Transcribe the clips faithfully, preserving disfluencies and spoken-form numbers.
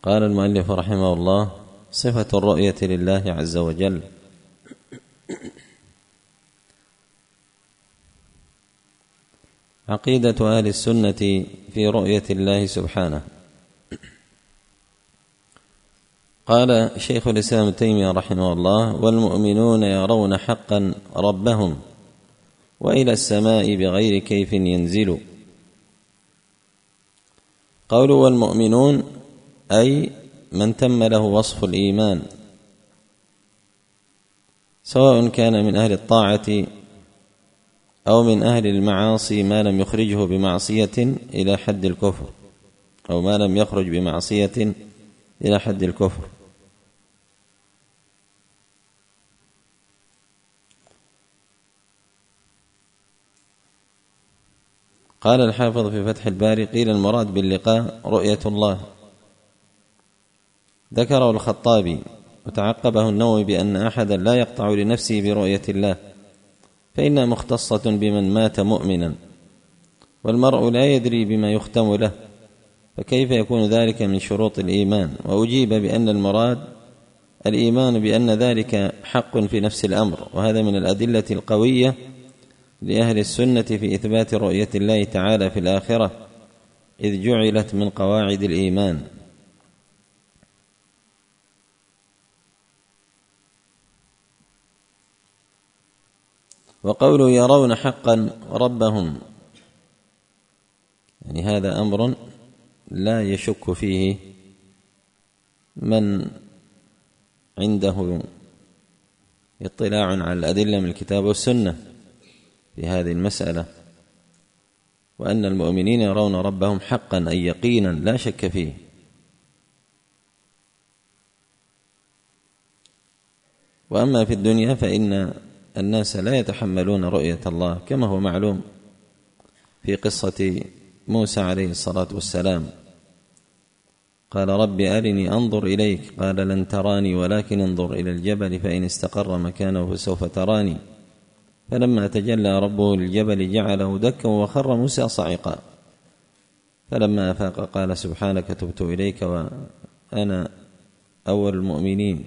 قال المؤلف رحمه الله: صفة الرؤية لله عز وجل. عقيدة أهل السنة في رؤية الله سبحانه. قال شيخ الإسلام ابن تيمية رحمه الله: والمؤمنون يرون حقا ربهم وإلى السماء بغير كيف ينزل. قوله والمؤمنون أي من تم له وصف الإيمان، سواء كان من أهل الطاعة أو من أهل المعاصي ما لم يخرجه بمعصية إلى حد الكفر، أو ما لم يخرج بمعصية إلى حد الكفر. قال الحافظ في فتح الباري: قيل المراد باللقاء رؤية الله. ذكره الخطابي وتعقبه النووي بأن أحدا لا يقطع لنفسه برؤية الله، فإنها مختصة بمن مات مؤمنا، والمرء لا يدري بما يختم له، فكيف يكون ذلك من شروط الإيمان؟ وأجيب بأن المراد الإيمان بأن ذلك حق في نفس الأمر، وهذا من الأدلة القوية لأهل السنة في إثبات رؤية الله تعالى في الآخرة، إذ جعلت من قواعد الإيمان. وقوله يرون حقا ربهم، يعني هذا أمر لا يشك فيه من عنده اطلاع على الأدلة من الكتاب والسنة في هذه المسألة، وأن المؤمنين يرون ربهم حقا أي يقينا لا شك فيه. وأما في الدنيا فإن الناس لا يتحملون رؤية الله، كما هو معلوم في قصة موسى عليه الصلاة والسلام: قال رب أرني أنظر إليك، قال لن تراني ولكن انظر إلى الجبل فإن استقر مكانه فسوف تراني، فلما تجلى ربه للجبل جعله دكا وخر موسى صعقا، فلما أفاق قال سبحانك تبت إليك وأنا أول المؤمنين.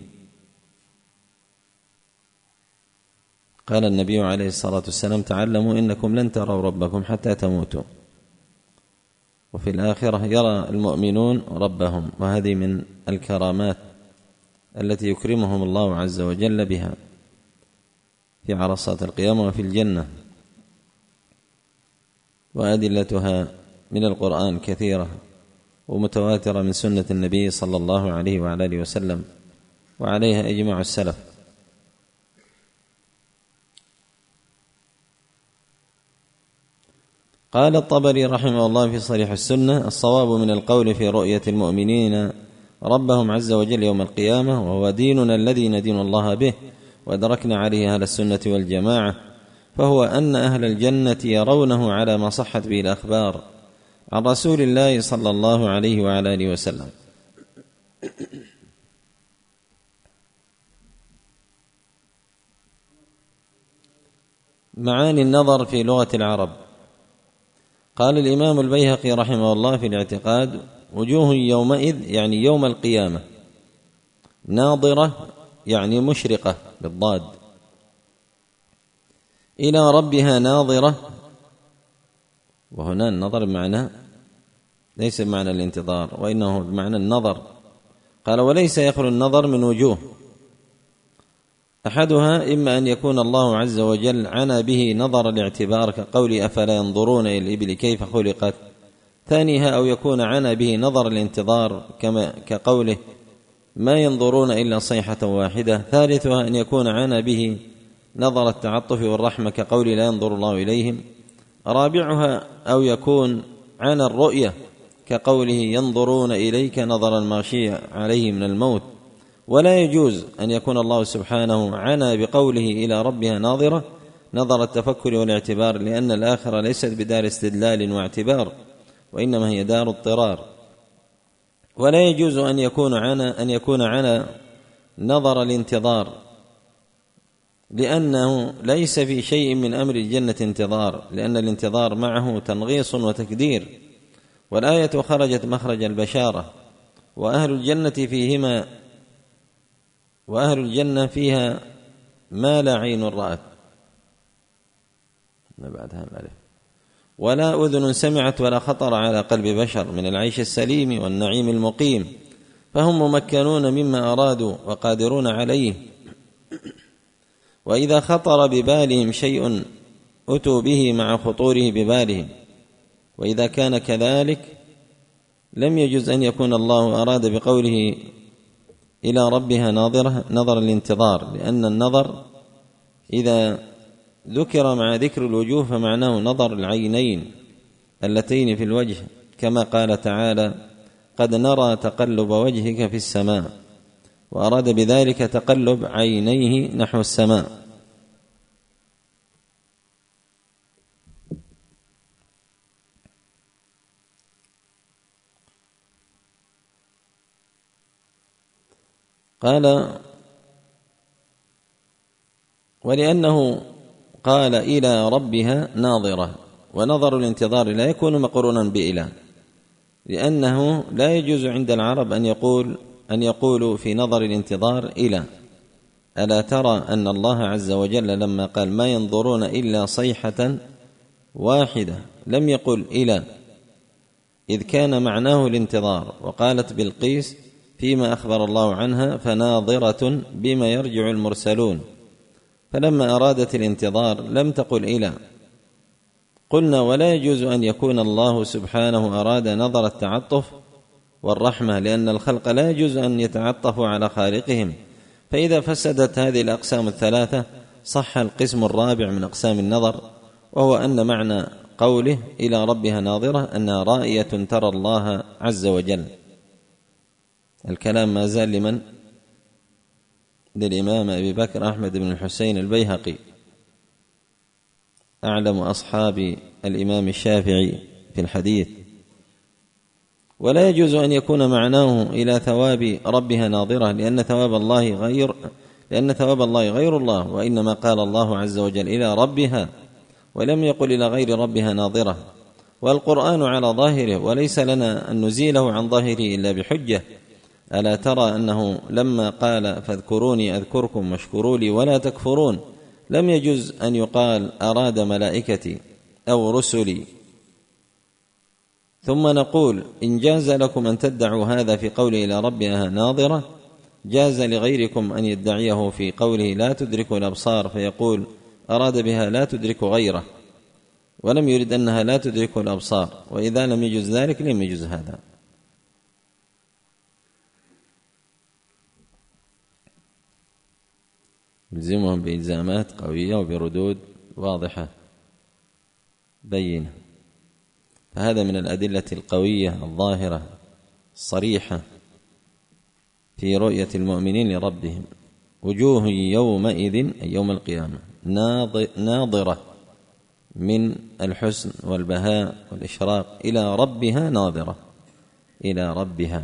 قال النبي عليه الصلاة والسلام: تعلموا إنكم لن تروا ربكم حتى تموتوا. وفي الآخرة يرى المؤمنون ربهم، وهذه من الكرامات التي يكرمهم الله عز وجل بها في عرصات القيامة وفي الجنة، وأدلتها من القرآن كثيرة ومتواترة من سنة النبي صلى الله عليه وعلى آله وسلم، وعليها إجماع السلف. قال الطبري رحمه الله في صريح السنة: الصواب من القول في رؤية المؤمنين ربهم عز وجل يوم القيامة، وهو ديننا الذي ندين الله به وأدركنا عليه أهل السنة والجماعة، فهو أن أهل الجنة يرونه على ما صحت به الأخبار عن رسول الله صلى الله عليه وعلى آله وسلم. معاني النظر في لغة العرب. قال الإمام البيهقي رحمه الله في الاعتقاد: وجوه يومئذ يعني يوم القيامة ناظرة يعني مشرقة بالضاد، إلى ربها ناظرة، وهنا النظر بمعنى ليس بمعنى الانتظار، وإنه بمعنى النظر. قال: وليس يخلو النظر من وجوه، أحدها إما أن يكون الله عز وجل عنى به نظر الاعتبار كقول أفلا ينظرون إلى الإبل كيف خلقت، ثانيها أو يكون عنى به نظر الانتظار كما كقوله ما ينظرون إلا صيحة واحدة، ثالثها أن يكون عنى به نظر التعطف والرحمة كقول لا ينظر الله إليهم، رابعها أو يكون عنى الرؤية كقوله ينظرون إليك نظر المغشي عليه من الموت. ولا يجوز أن يكون الله سبحانه عنى بقوله إلى ربها ناظرة نظر التفكر والاعتبار، لأن الآخرة ليست بدار استدلال واعتبار، وإنما هي دار اضطرار. ولا يجوز أن يكون عنى أن يكون عنى نظر الانتظار، لأنه ليس في شيء من أمر الجنة انتظار، لأن الانتظار معه تنغيص وتكدير، والآية خرجت مخرج البشارة، وأهل الجنة فيهما وأهل الجنة فيها ما لا عين رأت ما بعدها الألف ولا أذن سمعت ولا خطر على قلب بشر من العيش السليم والنعيم المقيم، فهم ممكنون مما أرادوا وقادرون عليه، وإذا خطر ببالهم شيء أتوا به مع خطوره ببالهم، وإذا كان كذلك لم يجوز أن يكون الله أراد بقوله إلى ربها ناظرة نظر الانتظار، لأن النظر إذا ذكر مع ذكر الوجوه فمعناه نظر العينين اللتين في الوجه، كما قال تعالى قد نرى تقلب وجهك في السماء، وأراد بذلك تقلب عينيه نحو السماء. قال ولأنه قال إلى ربها ناظرة، ونظر الانتظار لا يكون مقرونا بإله، لأنه لا يجوز عند العرب أن يقول أن يقولوا في نظر الانتظار إلى. ألا ترى أن الله عز وجل لما قال ما ينظرون إلا صيحة واحدة لم يقل إلى، إذ كان معناه الانتظار. وقالت بلقيس فيما أخبر الله عنها فناظرة بما يرجع المرسلون، فلما أرادت الانتظار لم تقل إلى. قلنا ولا يجوز أن يكون الله سبحانه أراد نظر التعطف والرحمة، لأن الخلق لا يجوز أن يتعطفوا على خالقهم، فإذا فسدت هذه الأقسام الثلاثة صح القسم الرابع من أقسام النظر، وهو أن معنى قوله إلى ربها ناظرة أنها رائية ترى الله عز وجل. الكلام ما زال لمن؟ للإمام أبي بكر أحمد بن الحسين البيهقي، أعلم أصحاب الإمام الشافعي في الحديث. ولا يجوز أن يكون معناه إلى ثواب ربها ناظرة، لأن ثواب الله غير لأن ثواب الله غير الله، وإنما قال الله عز وجل إلى ربها ولم يقل إلى غير ربها ناظرة. والقرآن على ظاهره، وليس لنا أن نزيله عن ظاهره إلا بحجة. ألا ترى أنه لما قال فاذكروني أذكركم واشكروا لي ولا تكفرون لم يجوز أن يقال أراد ملائكتي أو رسلي، ثم نقول إن جاز لكم أن تدعوا هذا في قوله إلى ربها ناظرة، جاز لغيركم أن يدعيه في قوله لا تدرك الأبصار فيقول أراد بها لا تدرك غيره، ولم يرد أنها لا تدرك الأبصار. وإذا لم يجوز ذلك لم يجوز هذا. يلزمهم بإلزامات قوية وبردود واضحة بينة. فهذا من الأدلة القوية الظاهرة الصريحة في رؤية المؤمنين لربهم. وجوه يومئذ أي يوم القيامة ناظرة من الحسن والبهاء والإشراق إلى ربها ناظرة إلى ربها.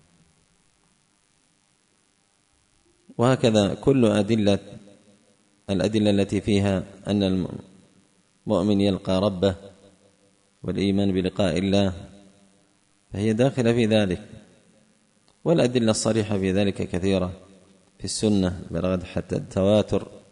وهكذا كل أدلة الأدلة التي فيها أن المؤمن يلقى ربه والإيمان بلقاء الله فهي داخلة في ذلك، والأدلة الصريحة في ذلك كثيرة في السنة بلغت حتى التواتر